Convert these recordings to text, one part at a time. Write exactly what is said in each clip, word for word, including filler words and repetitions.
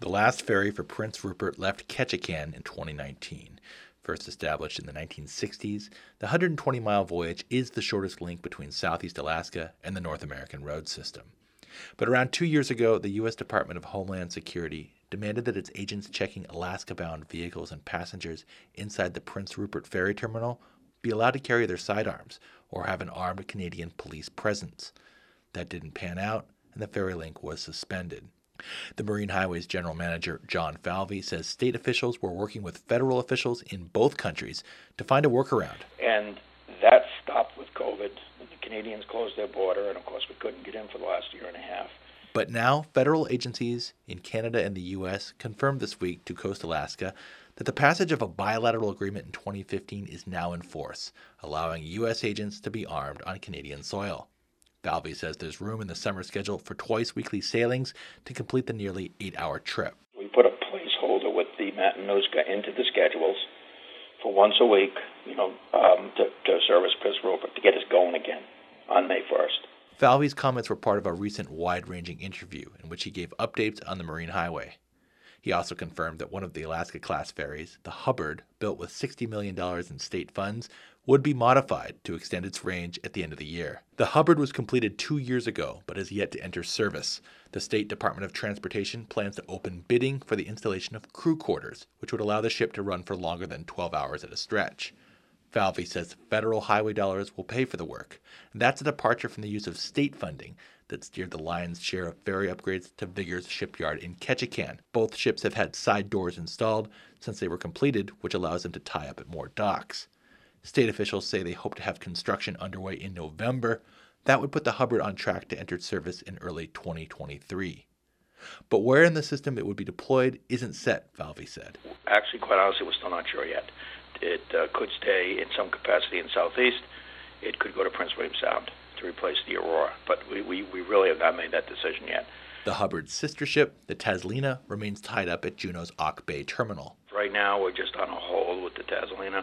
The last ferry for Prince Rupert left Ketchikan in twenty nineteen. First established in the nineteen sixties, the one hundred twenty mile voyage is the shortest link between Southeast Alaska and the North American road system. But around two years ago, the U S Department of Homeland Security demanded that its agents checking Alaska-bound vehicles and passengers inside the Prince Rupert Ferry Terminal be allowed to carry their sidearms or have an armed Canadian police presence. That didn't pan out, and the ferry link was suspended. The Marine Highways General Manager, John Falvey, says state officials were working with federal officials in both countries to find a workaround. And that stopped with COVID. The Canadians closed their border, and of course we couldn't get in for the last year and a half. But now, federal agencies in Canada and the U S confirmed this week to Coast Alaska that the passage of a bilateral agreement in twenty fifteen is now in force, allowing U S agents to be armed on Canadian soil. Falvey says there's room in the summer schedule for twice-weekly sailings to complete the nearly eight-hour trip. We put a placeholder with the Matanuska into the schedules for once a week, you know, um, to, to service Prince Rupert, to get us going again on May first. Falvey's comments were part of a recent wide-ranging interview in which he gave updates on the Marine Highway. He also confirmed that one of the Alaska-class ferries, the Hubbard, built with sixty million dollars in state funds, would be modified to extend its range at the end of the year. The Hubbard was completed two years ago, but has yet to enter service. The State Department of Transportation plans to open bidding for the installation of crew quarters, which would allow the ship to run for longer than twelve hours at a stretch. Falvey says federal highway dollars will pay for the work, and that's a departure from the use of state funding that steered the lion's share of ferry upgrades to Vigor's shipyard in Ketchikan. Both ships have had side doors installed since they were completed, which allows them to tie up at more docks. State officials say they hope to have construction underway in November. That would put the Hubbard on track to enter service in early twenty twenty-three. But where in the system it would be deployed isn't set, Falvey said. Actually, quite honestly, we're still not sure yet. It uh, could stay in some capacity in Southeast. It could go to Prince William Sound to replace the Aurora. But we, we, we really have not made that decision yet. The Hubbard's sister ship, the Taslina, remains tied up at Juneau's Auk Bay terminal. Right now, we're just on a hold with the Taslina.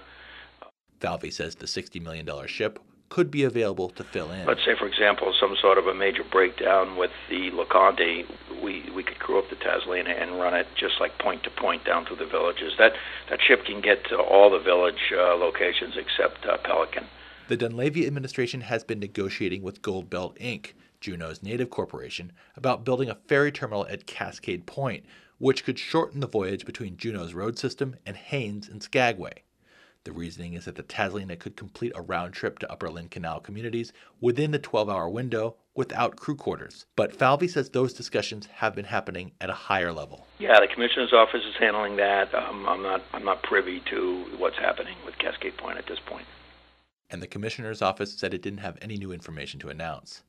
Falvey says the sixty million dollars ship could be available to fill in. Let's say, for example, some sort of a major breakdown with the LeConte, we, we could crew up the Taslina and run it just like point to point down through the villages. That that ship can get to all the village uh, locations except uh, Pelican. The Dunleavy administration has been negotiating with Goldbelt Incorporated, Juneau's native corporation, about building a ferry terminal at Cascade Point, which could shorten the voyage between Juneau's road system and Haines and Skagway. The reasoning is that the Taslina could complete a round trip to Upper Lynn Canal communities within the twelve-hour window without crew quarters. But Falvey says those discussions have been happening at a higher level. Yeah, the commissioner's office is handling that. Um, I'm not I'm not privy to what's happening with Cascade Point at this point. And the commissioner's office said it didn't have any new information to announce.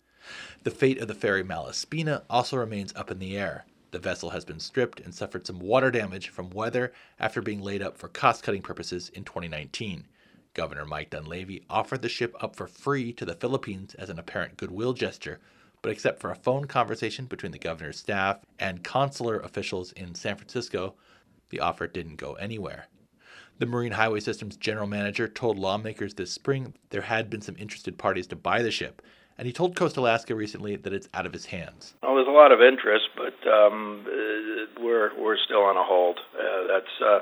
The fate of the ferry Malaspina also remains up in the air. The vessel has been stripped and suffered some water damage from weather after being laid up for cost-cutting purposes in twenty nineteen. Governor Mike Dunleavy offered the ship up for free to the Philippines as an apparent goodwill gesture, but except for a phone conversation between the governor's staff and consular officials in San Francisco, the offer didn't go anywhere. The Marine Highway System's general manager told lawmakers this spring there had been some interested parties to buy the ship, and he told Coast Alaska recently that it's out of his hands. Well, there's a lot of interest, but um, uh, we're we're still on a hold. Uh, that's uh,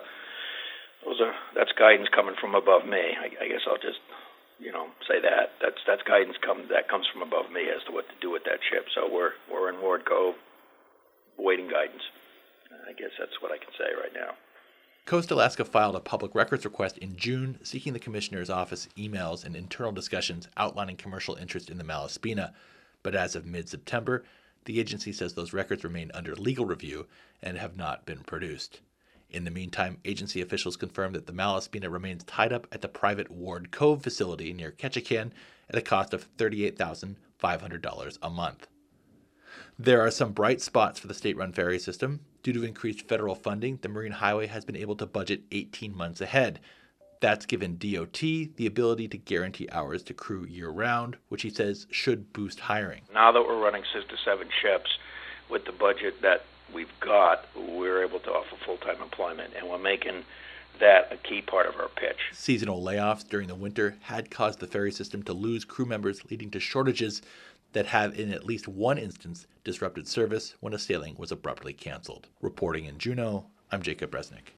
those are that's guidance coming from above me. I, I guess I'll just you know say that that's that's guidance come that comes from above me as to what to do with that ship. So we're we're in Ward Cove, waiting guidance. I guess that's what I can say right now. Coast Alaska filed a public records request in June seeking the commissioner's office emails and internal discussions outlining commercial interest in the Malaspina, but as of mid-September, the agency says those records remain under legal review and have not been produced. In the meantime, agency officials confirmed that the Malaspina remains tied up at the private Ward Cove facility near Ketchikan at a cost of thirty-eight thousand five hundred dollars a month. There are some bright spots for the state-run ferry system. Due to increased federal funding, the Marine Highway has been able to budget eighteen months ahead. That's given D O T the ability to guarantee hours to crew year-round, which he says should boost hiring. Now that we're running six to seven ships with the budget that we've got, we're able to offer full-time employment, and we're making that a key part of our pitch. Seasonal layoffs during the winter had caused the ferry system to lose crew members, leading to shortages that have in at least one instance disrupted service when a sailing was abruptly canceled. Reporting in Juneau, I'm Jacob Resnick.